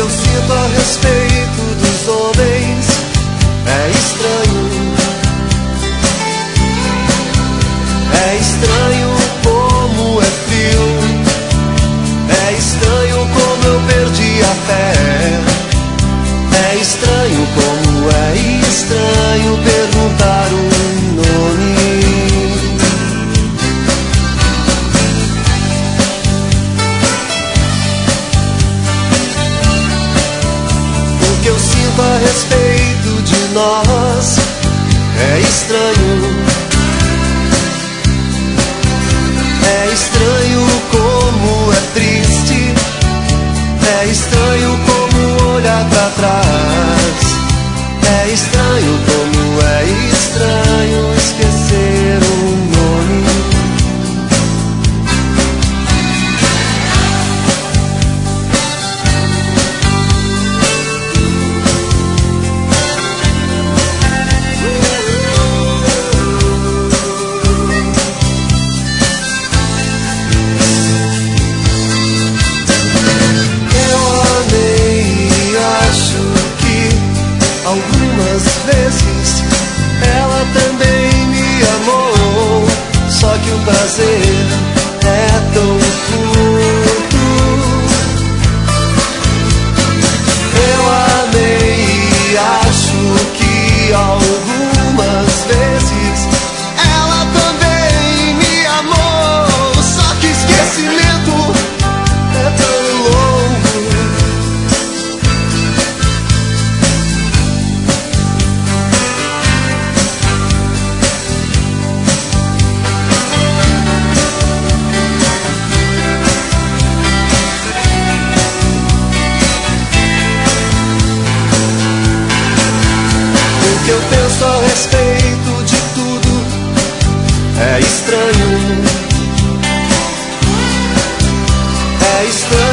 eu sinto a respeito dos homens é estranho. É estranho como é frio. É estranho como eu perdi a fé. É estranho como é estranho perguntar um nome. O que eu sinto a respeito de nós é estranho. É estranho como é triste. É estranho como olhar pra trás. É estranho como é estranho esquecer um nome. Algumas vezes ela também me amou, só que o prazer é tão curto. Eu amei e acho que algumas vezes ela também me amou, só que esquecimento é tão longo. Que eu penso a respeito de tudo é estranho. É estranho.